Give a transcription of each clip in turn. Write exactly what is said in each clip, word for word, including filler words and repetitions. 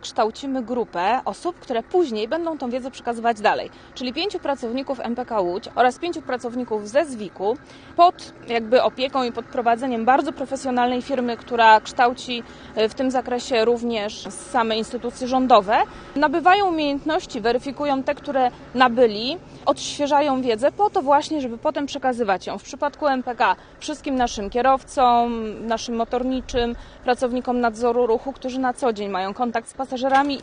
kształcimy grupę osób, które później będą tą wiedzę przekazywać dalej. Czyli pięciu pracowników M P K Łódź oraz pięciu pracowników ze zwiku pod jakby opieką i pod prowadzeniem bardzo profesjonalnej firmy, która kształci w tym zakresie również same instytucje rządowe, nabywają umiejętności, weryfikują te, które nabyli, odświeżają wiedzę po to właśnie, żeby potem przekazywać ją w przypadku M P K wszystkim naszym kierowcom, naszym motorniczym, pracownikom nadzoru ruchu, którzy na co dzień mają kontakt z pasażerami.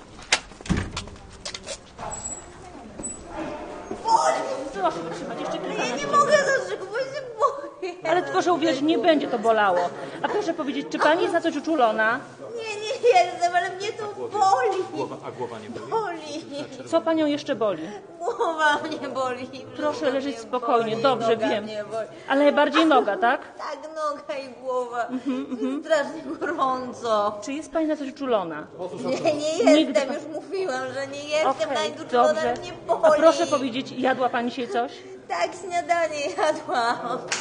Proszę wytrzymać jeszcze kilka Ja nie mogę zastrzyku, bo się boję. Ale proszę uwierzyć, nie będzie to bolało. A proszę powiedzieć, czy pani jest na coś uczulona? Nie, nie jestem, ale mnie to boli. Głowa, a głowa nie boli? Boli. Co panią jeszcze boli? Głowa mnie boli. Proszę leżeć spokojnie, boli, dobrze noga wiem. mnie boli. Ale bardziej noga, tak? Tak, noga i głowa. Strasznie gorąco. Czy jest pani na coś uczulona? Nie, nie jestem, Nigdy pa- już mówiłam, że nie jestem, Okej, nawet uczulona, dobrze. mnie boli. A proszę powiedzieć, jadła pani dzisiaj coś? Tak, śniadanie jadłam.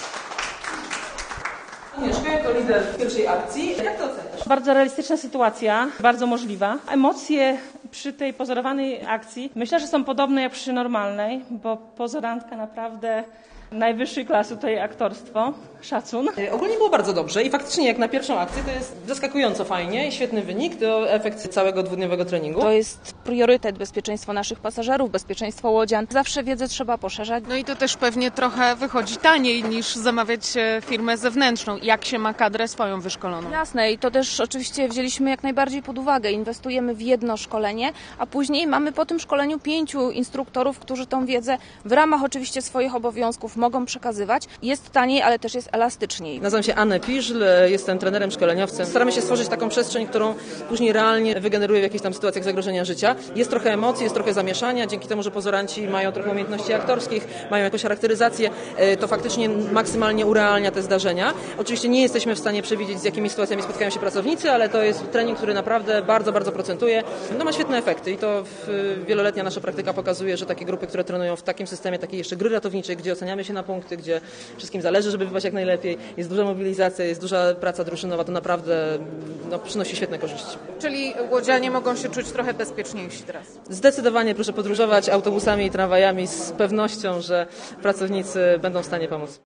Agnieszka, jako lider pierwszej akcji, jak to oceniasz? Bardzo realistyczna sytuacja, bardzo możliwa. Emocje przy tej pozorowanej akcji myślę, że są podobne jak przy normalnej, bo pozorantka naprawdę najwyższej klasy tutaj aktorstwo. Szacun. Ogólnie było bardzo dobrze i faktycznie jak na pierwszą akcję to jest zaskakująco fajnie i świetny wynik, to efekt całego dwudniowego treningu. To jest priorytet bezpieczeństwo naszych pasażerów, bezpieczeństwo łodzian. Zawsze wiedzę trzeba poszerzać. No i to też pewnie trochę wychodzi taniej niż zamawiać firmę zewnętrzną, jak się ma kadrę swoją wyszkoloną. Jasne i to też oczywiście wzięliśmy jak najbardziej pod uwagę. Inwestujemy w jedno szkolenie, a później mamy po tym szkoleniu pięciu instruktorów, którzy tą wiedzę w ramach oczywiście swoich obowiązków mogą przekazywać. Jest taniej, ale też jest elastyczniej. Nazywam się Anna Piżl, jestem trenerem szkoleniowcem. Staramy się stworzyć taką przestrzeń, którą później realnie wygeneruje w jakichś tam sytuacjach zagrożenia życia. Jest trochę emocji, jest trochę zamieszania, dzięki temu, że pozoranci mają trochę umiejętności aktorskich, mają jakąś charakteryzację, to faktycznie maksymalnie urealnia te zdarzenia. Oczywiście nie jesteśmy w stanie przewidzieć, z jakimi sytuacjami spotkają się pracownicy, ale to jest trening, który naprawdę bardzo, bardzo procentuje. No ma świetne efekty i to w, wieloletnia nasza praktyka pokazuje, że takie grupy, które trenują w takim systemie, takiej jeszcze gry ratowniczej, gdzie oceniamy się na punkty, gdzie wszystkim zależy, żeby wypaść jak najlepiej, jest duża mobilizacja, jest duża praca drużynowa, to naprawdę no, przynosi świetne korzyści. Czyli łodzianie mogą się czuć trochę bezpieczniejsi teraz. Zdecydowanie proszę podróżować autobusami i tramwajami z pewnością, że pracownicy będą w stanie pomóc.